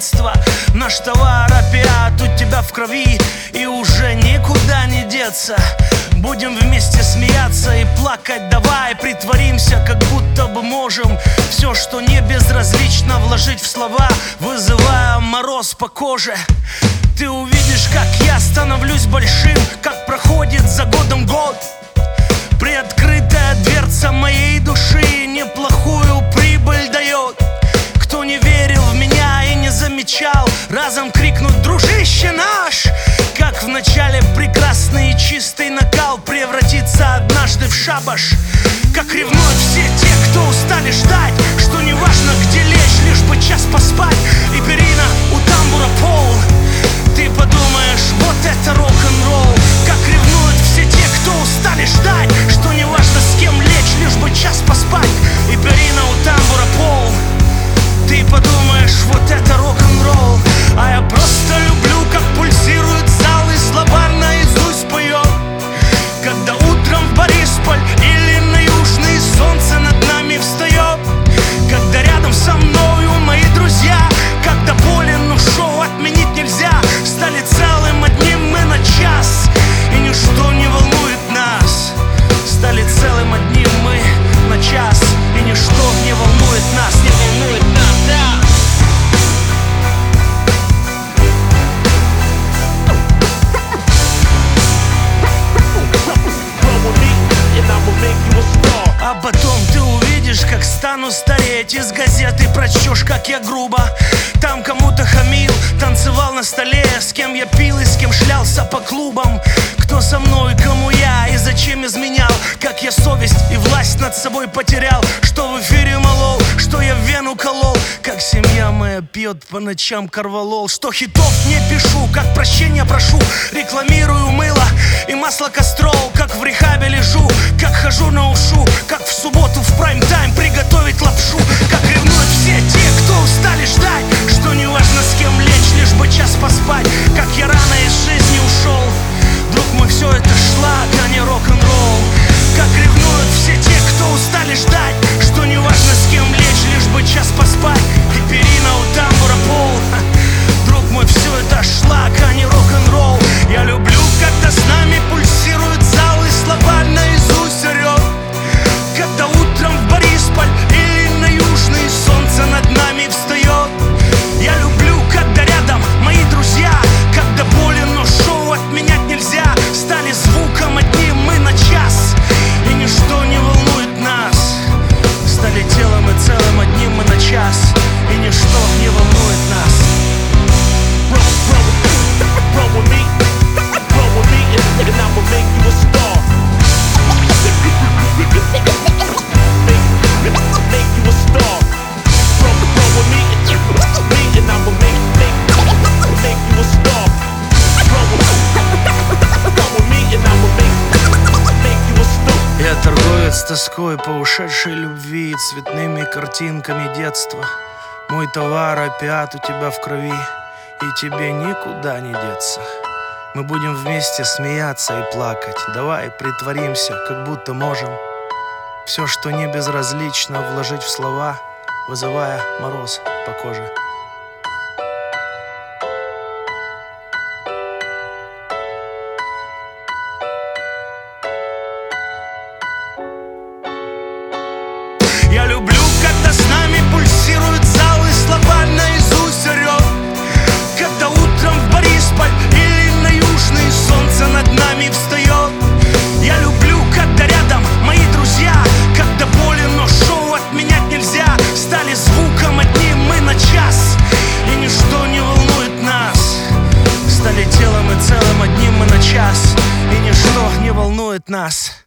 детства. Наш товар опиат у тебя в крови, и уже никуда не деться. Будем вместе смеяться и плакать, давай притворимся, как будто бы можем все, что не безразлично, вложить в слова, вызывая мороз по коже. Ты увидишь, как я становлюсь большим, как проходит за годом год. Приоткрытая дверца моей души неплохую прибыль дает. Кто не верил в меня и не замечал, разом крикнут: дружище наш! Как в начале прекрасный и чистый накал превратится однажды в шабаш. Как ревнуют все те, кто устали ждать, что не важно где лечь, лишь бы час поспать. И перина у тамбура пол. Ты подумаешь, вот это рок-н-ролл. Как ревнуют все те, кто устали ждать, что не важно с кем лечь, лишь бы час поспать. И перина у тамбура пол. Ты подумаешь, вот это рок-н-ролл. А я просто люблю, как пульсирует зал и словарь наизусть поет. Когда утром в Борисполь или на Южный солнце над нами встает. Когда рядом со мною мои друзья. Когда болен, но шоу отменить нельзя. Стали целым одним мы на час, и ничто не волнует нас. Стали целым одним мы на час, и ничто не волнует нас, не волнует нас, да. А потом ты увидишь, как стану стареть. Из газеты прочтешь, как я грубо там кому-то хамил, танцевал на столе, с кем я пил и с кем шлялся по клубам. Кто со мной, кому я и зачем изменял. Как я совесть и власть над собой потерял. Что в эфире молол, что я в вену колол. Как семья моя пьет по ночам корвалол. Что хитов не пишу, как прощения прошу. Рекламирую мыло и масло Кастрол. Как в рехабе лежу, как хожу на ушу. Как в субботу в прайм-тайм приготовить лапшу. Как ревнуют все те, кто устали ждать, что не важно с кем лечь, лишь бы час поспать. Как я рано из жизни ушел, друг мой, все это шлак, а не рок-н-ролл. Как ревнуют все те, кто устали ждать, что не важно с кем лечь, лишь бы час поспать. И перина у тамбура пол. Друг мой, все это шлак, а не рок-н-ролл. Я люблю, когда с нами пульсирует зал и словарь наизусть орет. Когда утром в Борисполь или на Южный солнце над нами встает. Я люблю, когда рядом мои друзья. Когда болен, но шоу отменять нельзя. Стали звуком одним мы на час, и ничто не волнует нас. Стали телом и целым одним мы на час, и ничто не волнует нас. Я торговец с тоской по ушедшей любви и цветными картинками детства. Мой товар опиат у тебя в крови, и тебе никуда не деться. Мы будем вместе смеяться и плакать. Давай притворимся, как будто можем все, что не безразлично, вложить в слова, вызывая мороз по коже. Я люблю, когда с нами пульсирует зал и словарь наизусть орет. Когда утром в Борисполь или на Южный солнце над нами встает. Я люблю, когда рядом мои друзья. Когда болен, но шоу отменять нельзя. Стали звуком одним мы на час, и ничто не волнует нас. Стали телом и целым одним мы на час, и ничто не волнует нас.